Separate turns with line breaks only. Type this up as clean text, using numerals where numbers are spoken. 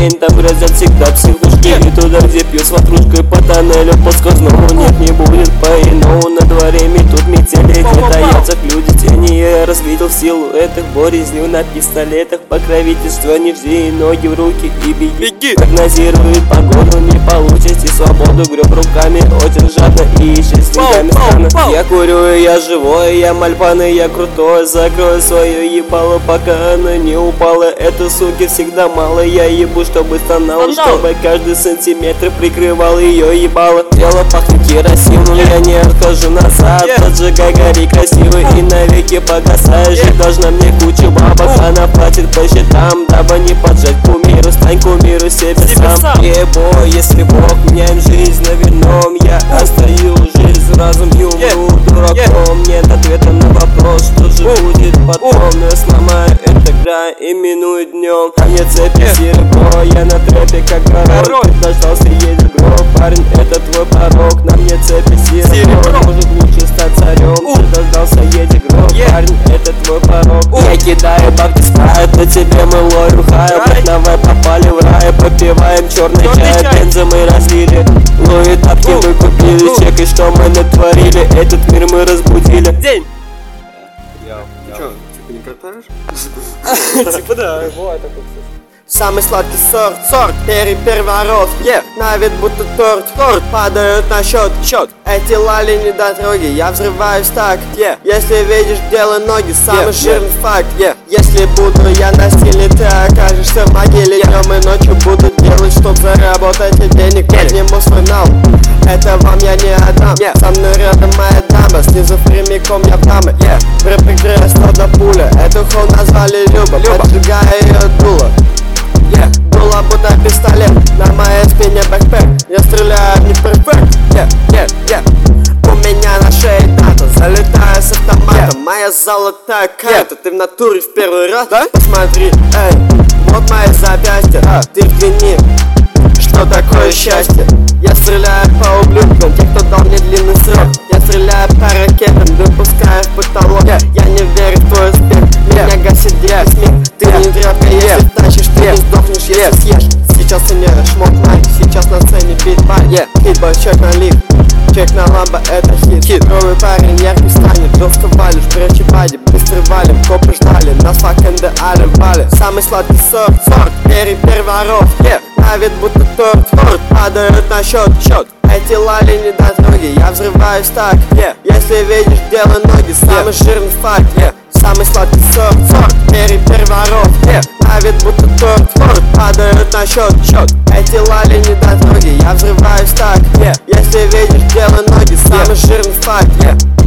день, там грозят всегда психушки. И туда, где пью с ватрушкой по тоннелю подскользному. Нет, не будет по-иному, на дворе метут метели, где таятся люди тени. Я развидел силу этих борезню на пистолетах. Покровительство не жди, ноги в руки и беги. Прогнозирует погоду, не получите свободу. Греб руками очень жадно и ищет следами странно. Я курю, я живой, я мальпан, я крутой. Закрою свое ебало, пока она не упала. Это, суки, всегда мало. Я ебу, чтобы стонала, чтобы каждый сантиметр прикрывал ее ебало. Тело пахнет керосином, я не отхожу назад. Поджигай, гори красивый и навеки погасай. Жить должна мне куча бабок, она платит по счетам, дабы не поджать кумиру. Стань кумиру себе сам. Ебо, если Бог меняет жизнь на вином, я остаю жизнь, разум и умру дураком. Нет ответа на вопрос, что же будет потом. Но я сломаю это грань, именую днем. А мне цепи серебро, я на трэпе как король. Ты дождался, едет гроб, парень, это твой порог. На мне цепи серебро, может лучше стать царем. Ты дождался, едет гроб, парень, это твой порог. Я кидаю бабки спрайт, на тебе мы ловим хай. Давай попали в рай, попиваем черный чай. Бензы мы разлили, Луи тапки мы купили. Чекай, что мы натворили, этот мир мы разбудили.
День!
Чё, типа не картаешь?
Типа да, бывает такое.
Самый сладкий сорт, переворот, на вид будто торт, падают на счет, эти лали недотроги, я взрываюсь так, если видишь дело ноги, самый жирный факт, если буду я на стиле, ты окажешься в могиле, днем и ночью буду делать, чтоб заработать денег, подниму свой нал, это вам я не отдам, со мной рядом моя дама, снизу прямиком я в дамы, в рэп-игре одна пуля, эту хол назвали Люба, поджигая ее дуло. Дуло будто пистолет, на моей спине бэкпэк. Я стреляю не перфект, у меня на шее дата, залетаю с автоматом. Моя золотая карта, ты в натуре в первый раз? Да? Посмотри, эй, вот мои запястья, ты взгляни, что такое счастье. Я стреляю по ублюдкам, те, кто дал мне длинный срок. Я стреляю по ракетам, выпускаю в потолок. Я не верю в твой успех, меня гасит смех. Ты не тряпка, если тащишь, ты не сдохнешь, если съешь. Сейчас ты не шмок лайк, сейчас на сцене битбай. Хитбой, чек на лифт, чек на ламбо, это хит. Новый парень яркий станет, жестко валишь, прячи бади, быстро валим, копы ждали, нас fucking the island вали. Самый сладкий сорт, переворот, на вид будто торт, падают на счет, эти лали недотроги, я взрываюсь так, если видишь дело ноги, самый жирный факт, самый сладкий сорт, переворот, на вид будто торт, падают на счет, эти лали недотроги, я взрываюсь так, если видишь дело ноги, самый жирный факт,